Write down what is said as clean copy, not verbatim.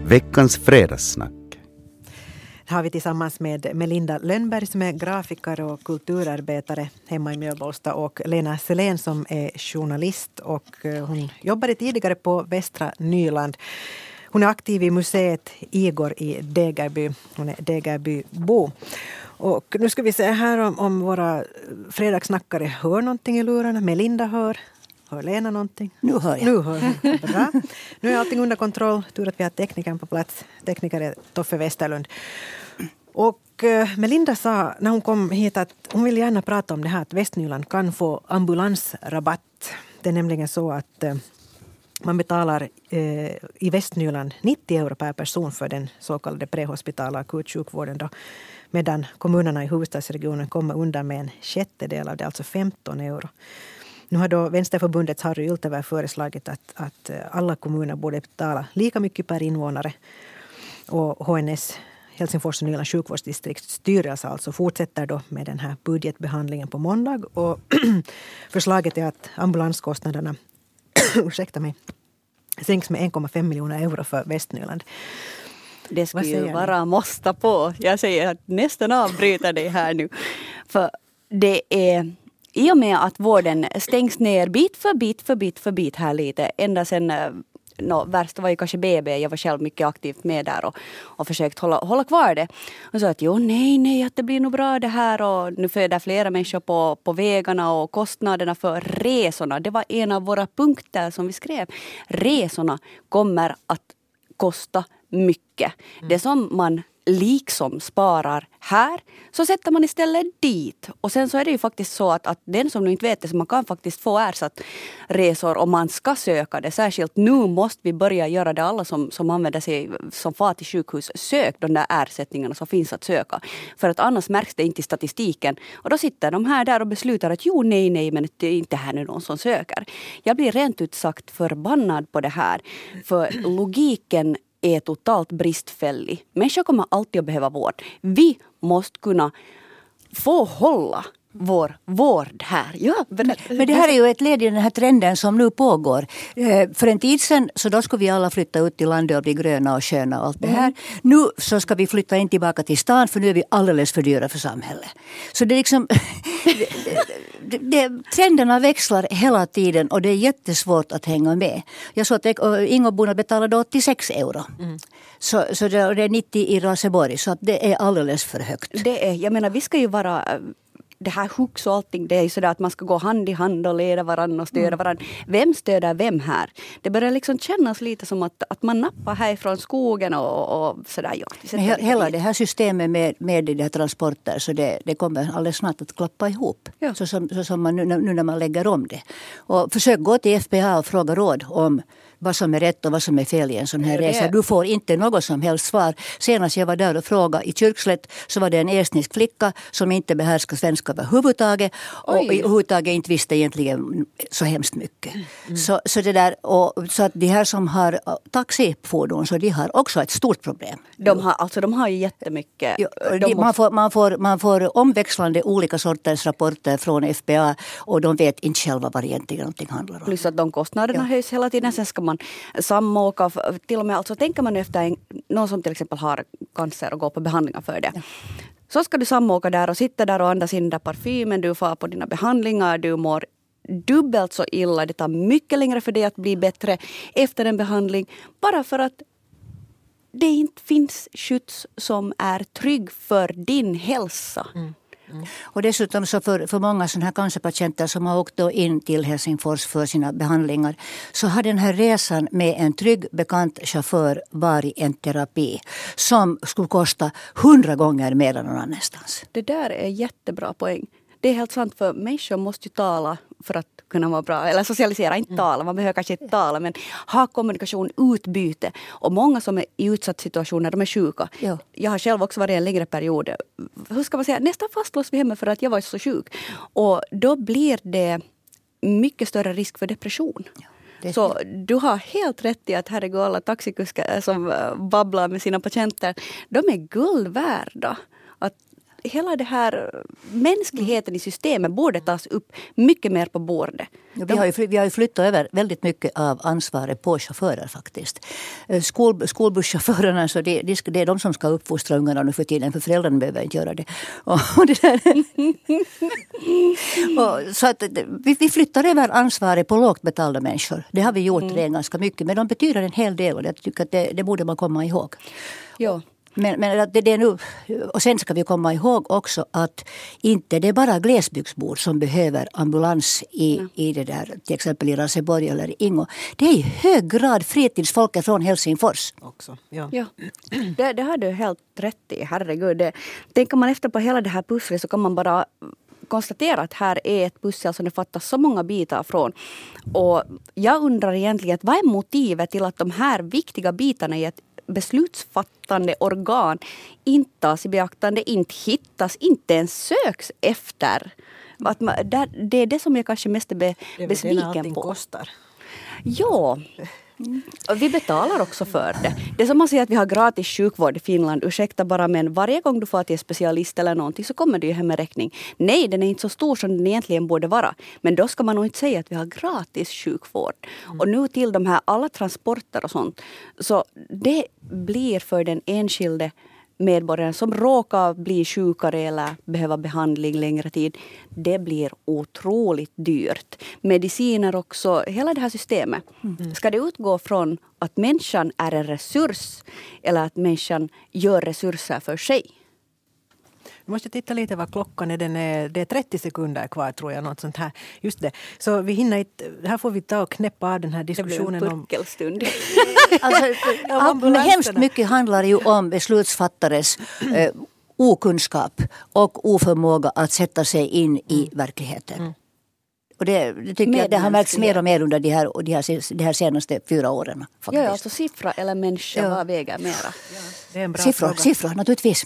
Veckans fredagssnack. Här har vi tillsammans med Melinda Lönnberg som är grafiker och kulturarbetare hemma i Mjölbolsta och Lena Selén som är journalist och hon jobbade tidigare på Västra Nyland. Hon är aktiv i museet Igor i Degerby. Hon är Degerbybo. Och nu ska vi se här om våra fredagssnackare hör någonting i lurarna. Melinda hör. Hör Lena någonting? Nu hör jag. Nu hör jag. Bra. Nu är allting under kontroll. Tur att vi har teknikern på plats. Tekniker är Toffe Westerlund. Och Melinda sa när hon kom hit att hon vill gärna prata om det här att Västnyland kan få ambulansrabatt. Det är nämligen så att man betalar i Västnyland 90 euro per person för den så kallade prehospitala akutsjukvården då. Medan kommunerna i huvudstadsregionen kommer undan med en sjättedel av det, alltså 15 euro. Nu har då Vänsterförbundets Harry Yltävä föreslagit att alla kommuner borde betala lika mycket per invånare. Och HNS, Helsingfors och Nyland sjukvårdsdistrikts styrelse alltså fortsätter då med den här budgetbehandlingen på måndag. Och förslaget är att ambulanskostnaderna sänks med 1,5 miljoner euro för Västnyland. Det skulle ju vara måste på. Jag säger att nästan avbryta det här nu. För det är i och med att vården stängs ner bit för bit här lite. Ända sen, värst var ju kanske BB. Jag var själv mycket aktivt med där och försökt hålla kvar det. Och så att nej, att det blir nog bra det här. Och nu föder flera människor på vägarna och kostnaderna för resorna. Det var en av våra punkter som vi skrev. Resorna kommer att kosta mycket. Det som man liksom sparar här så sätter man istället dit. Och sen så är det ju faktiskt så att den som nu inte vet det så man kan faktiskt få ersatt resor om man ska söka det. Särskilt nu måste vi börja göra det alla som använder sig som far till sjukhus. Sök de där ersättningarna som finns att söka. För att annars märks det inte i statistiken. Och då sitter de här där och beslutar att nej men det är inte här nu någon som söker. Jag blir rent ut sagt förbannad på det här. För logiken är totalt bristfällig. Människor kommer alltid att behöva vård. Vi måste kunna få hålla vår vård här. Ja, men det här är ju ett led i den här trenden som nu pågår. För en tid sedan så då skulle vi alla flytta ut till landet och bli gröna och sköna och allt det här. Nu så ska vi flytta in tillbaka till stan för nu är vi alldeles för dyra för samhället. Så det är liksom trenderna växlar hela tiden och det är jättesvårt att hänga med. Jag såg att Ingoborna betalade 86 euro. Så det är 90 i Raseborg så att det är alldeles för högt. Jag menar vi ska ju vara det här hux och allting, det är ju sådär att man ska gå hand i hand och leda varandra och stöda varandra. Vem stöder vem här? Det börjar liksom kännas lite som att man nappar härifrån skogen och sådär. Ja, hela det här systemet med de här transporter så det kommer alldeles snart att klappa ihop. Ja. Så som man nu när man lägger om det. Och försök gå till FPA och fråga råd om vad som är rätt och vad som är fel i en sån här resa. Du får inte något som helst svar. Senast jag var där och frågade i Kyrkslätt så var det en estnisk flicka som inte behärskade svenska överhuvudtaget och överhuvudtaget inte visste egentligen så hemskt mycket. Så det där, så att de här som har taxifordon så de har också ett stort problem. De har ju jättemycket. Man får omväxlande olika sorters rapporter från FPA och de vet inte själva vad egentligen någonting handlar om. Plus att de kostnaderna höjs hela tiden. Sen ska man samåka, till och med alltså tänker man efter någon som till exempel har cancer och går på behandlingar för det. Ja. Så ska du samåka där och sitta där och andas in där parfymen, du får på dina behandlingar, du mår dubbelt så illa, det tar mycket längre för dig att bli bättre efter en behandling, bara för att det inte finns skydds som är trygg för din hälsa. Och dessutom så för många sådana här cancerpatienter som har åkt in till Helsingfors för sina behandlingar så har den här resan med en trygg bekant chaufför varit en terapi som skulle kosta 100 gånger mer än någon annanstans. Det där är jättebra poäng. Det är helt sant för människor måste ju tala för att kunna vara bra. Eller socialisera, inte tala. Man behöver kanske inte tala men ha kommunikation, utbyte. Och många som är i utsatt situationer, de är sjuka. Ja. Jag har själv också varit en längre period. Hur ska man säga? Nästan fastlåst vid hemmet för att jag var så sjuk. Och då blir det mycket större risk för depression. Ja. Så du har helt rätt i att herregud alla taxikuskar som babblar med sina patienter, de är guld värda. Att hela det här mänskligheten i systemet borde tas upp mycket mer på bordet. Ja, vi har ju flyttat över väldigt mycket av ansvaret på chaufförer faktiskt. Skolbusschaufförerna, så det är de som ska uppfostra ungarna nu för tiden, för föräldrarna behöver inte göra det. Så att vi flyttar över ansvaret på lågt betalda människor. Det har vi gjort redan ganska mycket, men de betyder en hel del och jag tycker att det borde man komma ihåg. Ja. Men det är nu, och sen ska vi komma ihåg också att inte det är bara glesbygdsbor som behöver ambulans i det där, till exempel i Raseborg eller Ingo. Det är i hög grad fritidsfolket från Helsingfors också. Ja. Det har du helt rätt i, herregud. Tänker man efter på hela det här pusslet så kan man bara konstatera att här är ett pussel som det fattas så många bitar från. Och jag undrar egentligen vad är motivet till att de här viktiga bitarna i ett beslutsfattande organ inte tas i beaktande, inte hittas, inte ens söks efter. Att det är det som jag kanske mest är besviken på. Allting kostar. Ja. Och vi betalar också för det. Det är som man säger att vi har gratis sjukvård i Finland. Ursäkta bara, men varje gång du får till en specialist eller någonting så kommer det ju hem med räkning. Nej, den är inte så stor som den egentligen borde vara. Men då ska man nog inte säga att vi har gratis sjukvård. Och nu till de här alla transporter och sånt. Så det blir för den enskilde medborgaren som råkar bli sjukare eller behöva behandling längre tid. Det blir otroligt dyrt. Mediciner också, hela det här systemet. Ska det utgå från att människan är en resurs eller att människan gör resurser för sig? Vi måste titta lite vad klockan är. Det är 30 sekunder kvar tror jag. Något sånt här. Just det. Så vi hinner inte, här får vi ta och knäppa av den här diskussionen. Det blir en purkelstund. Men hemskt mycket handlar ju om beslutsfattares okunskap och oförmåga att sätta sig in i verkligheten. Och det tycker jag det har märkts mer och mer under de här senaste 4 åren. Faktiskt. Ja, alltså siffra eller människa, vad väger mera? Det är en bra siffror naturligtvis.